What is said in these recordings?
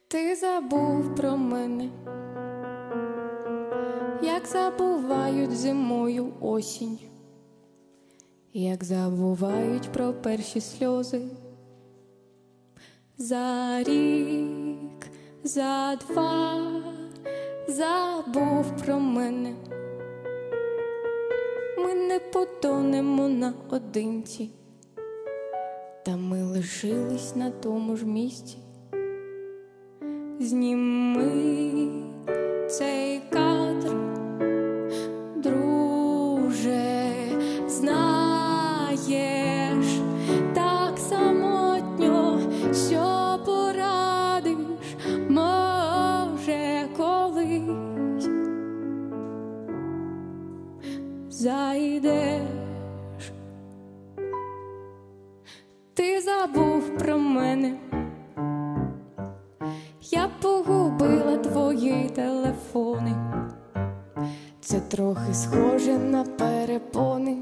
Ти забув про мене, як забувають зимою осінь, як забувають про перші сльози. За рік, за два забув про мене. Ми не потонемо наодинці, та ми лишились на тому ж місці. Зніми цей кадр, друже, знаєш, так самотньо, що порадиш, може, колись зайдеш. Ти забув про мене, я погубила твої телефони. Це трохи схоже на перепони.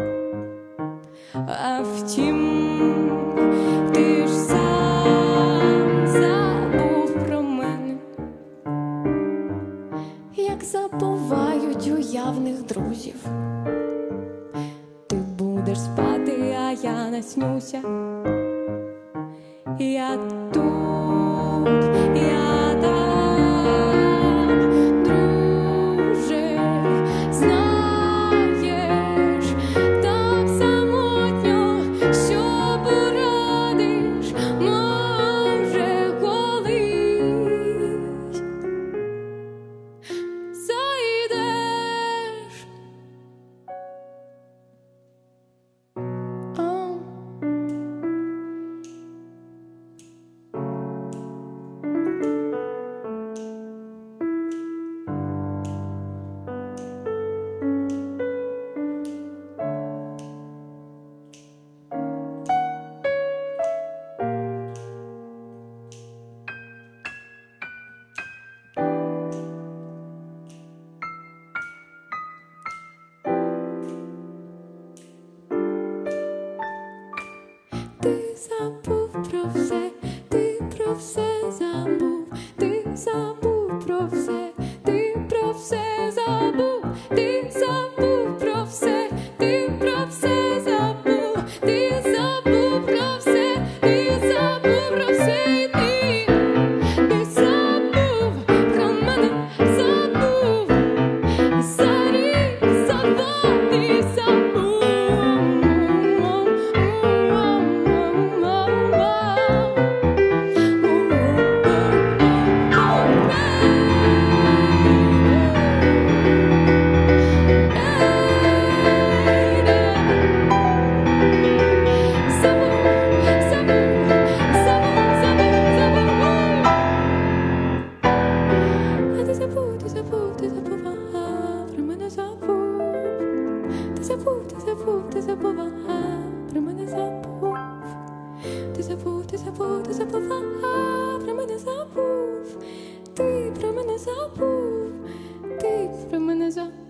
А втім, ти ж сам забув про мене, як забувають уявних друзів. Ти будеш спати, а я наснюся. Я тут, я там, друже, знаєш, так самотньо, що порадиш, може, колись зайдеш. Ти забув про все, ти про все забув, ти забув про все, ти про все забув, ти забув про все, ти про все забув, ти забув про все, ти забув про все, ти забув про мене, забув, за рік, за два ти забув. Ти забув, а про мене забув. Ти забув, а про мене забув. Ти про мене забув, ти про мене забув.